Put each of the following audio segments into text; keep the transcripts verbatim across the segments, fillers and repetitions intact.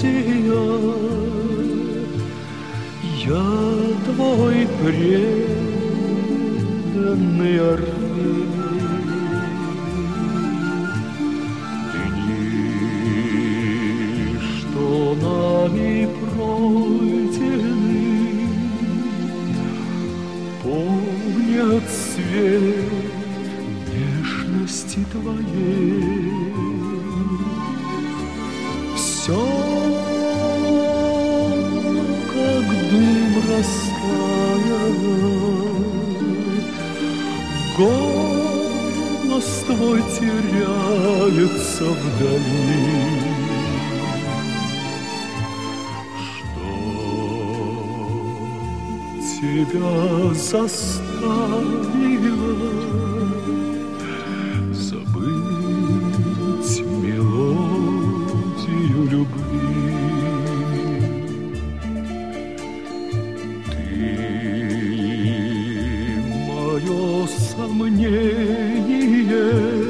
Я твой преданный Орфей. Дни, что нами пройдены, помнят свет нежности твоей. Все, как дым растаял, голос твой теряется вдали. Что тебя заставило забыть мелодию любви? Сомнение,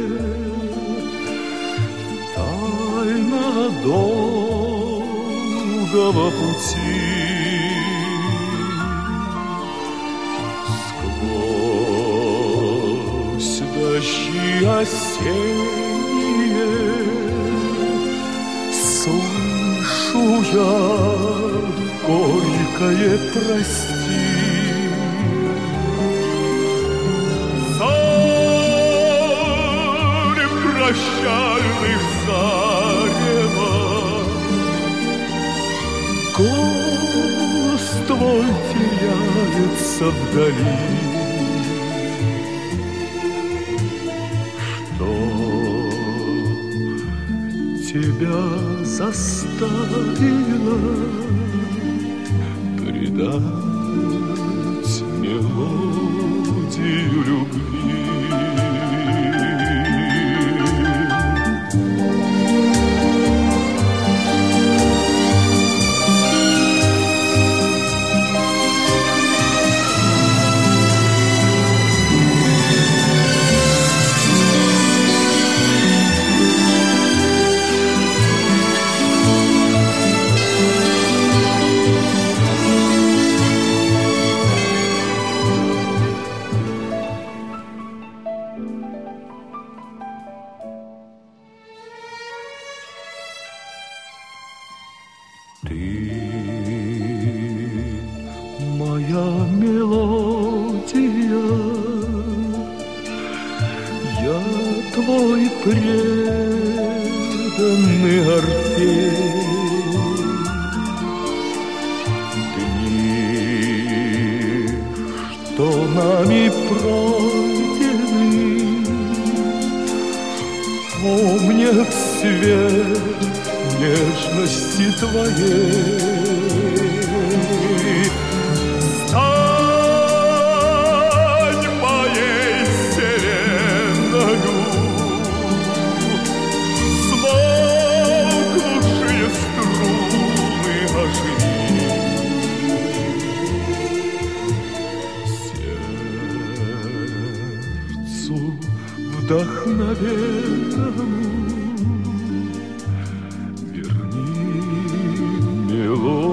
тайна долгого пути. Сквозь дожди осенние слышу я горькое прости. Прощальных зарева, голос твой теряется вдали. Что тебя заставило предать мелодию любви? Ты моя мелодия, я твой преданный Орфей. Дни, что нами пройдены, помнят свет нежности твоей. Стань моей вселенною, смолкнувшие струны оживи. Сердцу вдохновенному верни мелодию